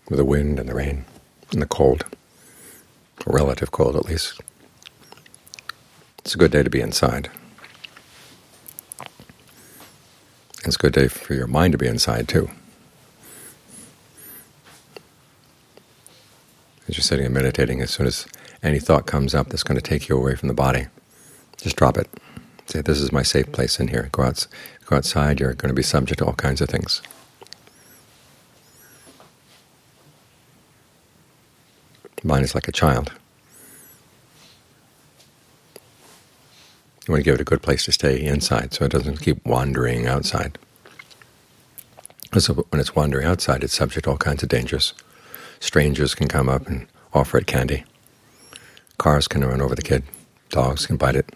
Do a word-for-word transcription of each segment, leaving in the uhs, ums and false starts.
with the wind and the rain and the cold, or relative cold at least. It's a good day to be inside. It's a good day for your mind to be inside, too. As you're sitting and meditating, as soon as any thought comes up that's going to take you away from the body, just drop it. Say, this is my safe place in here. Go, out, go outside, you're going to be subject to all kinds of things. The mind is like a child. You want to give it a good place to stay inside so it doesn't keep wandering outside. So when it's wandering outside, it's subject to all kinds of dangers. Strangers can come up and offer it candy. Cars can run over the kid. Dogs can bite it.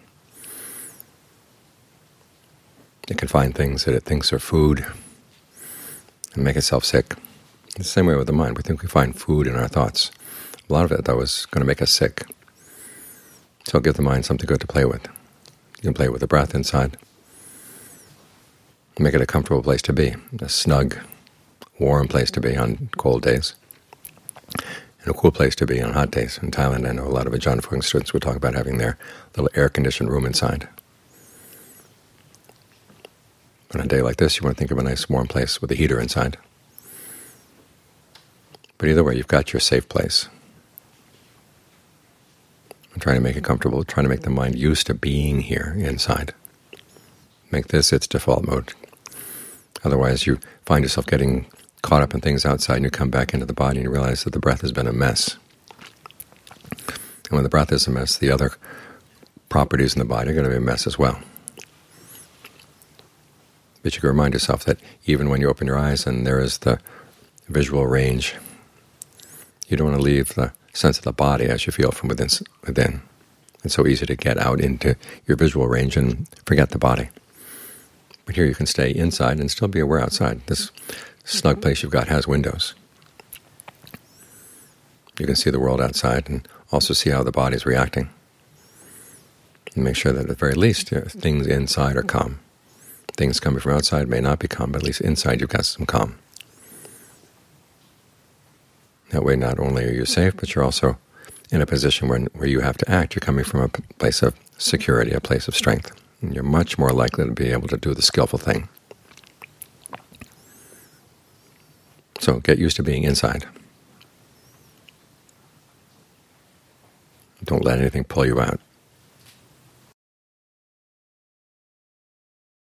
It can find things that it thinks are food and make itself sick. It's the same way with the mind. We think we find food in our thoughts. A lot of it, though, is going to make us sick. So give the mind something good to play with. You can play with the breath inside. Make it a comfortable place to be, a snug, warm place to be on cold days, and a cool place to be on hot days. In Thailand, I know a lot of Ajahn Fuang students would talk about having their little air-conditioned room inside. On a day like this, you want to think of a nice warm place with a heater inside. But either way, you've got your safe place. I'm trying to make it comfortable, trying to make the mind used to being here inside. Make this its default mode. Otherwise, you find yourself getting caught up in things outside, and you come back into the body and you realize that the breath has been a mess. And when the breath is a mess, the other properties in the body are going to be a mess as well. But you can remind yourself that even when you open your eyes and there is the visual range, you don't want to leave the sense of the body as you feel from within. within. It's so easy to get out into your visual range and forget the body. But here you can stay inside and still be aware outside. This snug place you've got has windows. You can see the world outside and also see how the body is reacting. And make sure that at the very least you know, things inside are calm. Things coming from outside may not be calm, but at least inside you've got some calm. That way not only are you safe, but you're also in a position where, where you have to act. You're coming from a place of security, a place of strength. And you're much more likely to be able to do the skillful thing. So get used to being inside. Don't let anything pull you out.